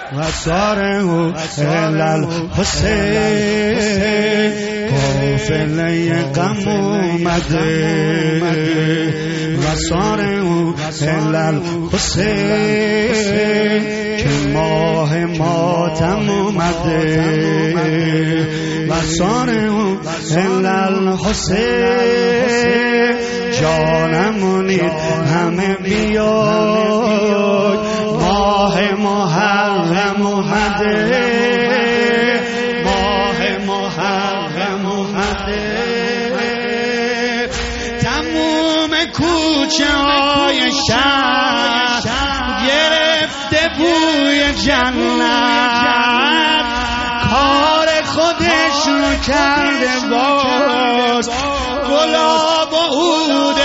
و ساره الحسین قافله غم اومده و ساره الحسین که ماه ماتم اومده و ساره الحسین جانمونید همه بیاد ماه محرم اومده ماه محرم اومده تموم کوچه های شهر گرفته بوی جنت کار خودش رو کرده باز گلاب و عود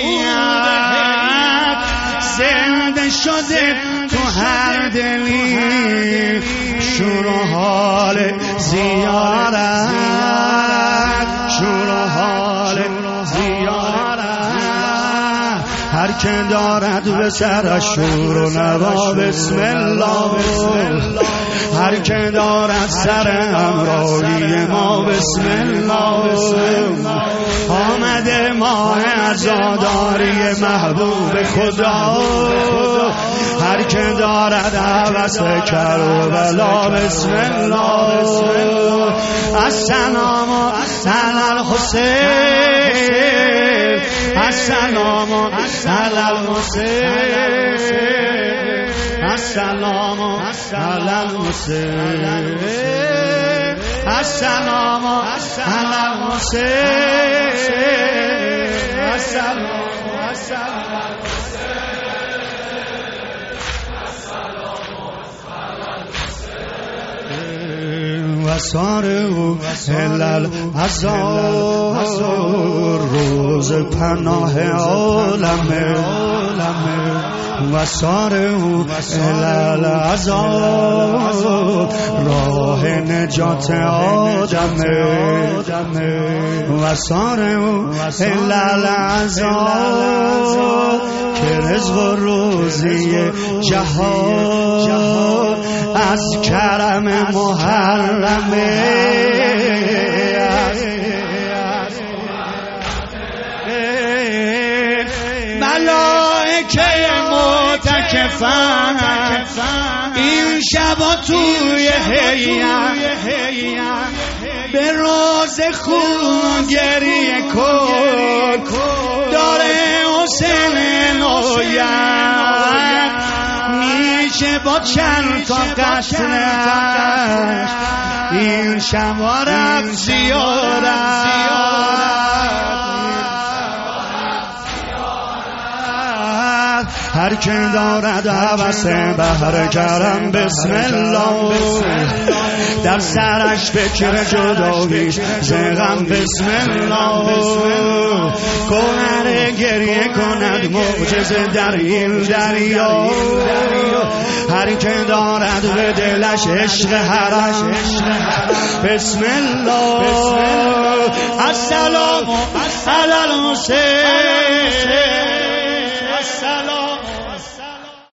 هیئت زنده شده تو هر دلی شور و حال زیارت شور و حال زیارت هر که دارد به سرش شور و نوا بسم الله هر که دارد سر همراهی ما بسم الله آمده ماه عزاداری محبوب خدا هر که دارد هوس کربلا بسم الله السلام علی الحسین السلام علی الحسین السلام علی الحسین السلام علی الحسین السلام و ساره الازار روز پناه عالمه و ساره الازار راه نجات آدمه و ساره الازار که رزق و روزی جهان از کرم محرمه ملائکه معتکفن این شبا توی هیئت به روز خون گریه کن داره حسین عنایت میشه با چند تا قصرش این شبا رفت زیارت هر که دارد هوس بهر کرم بسم الله در سرش فکر جداییش زغم بسم الله گوهر گریه کند معجزه در این دریا هر که دارد به دلش عشق حرم بسم الله السلام علی الحسین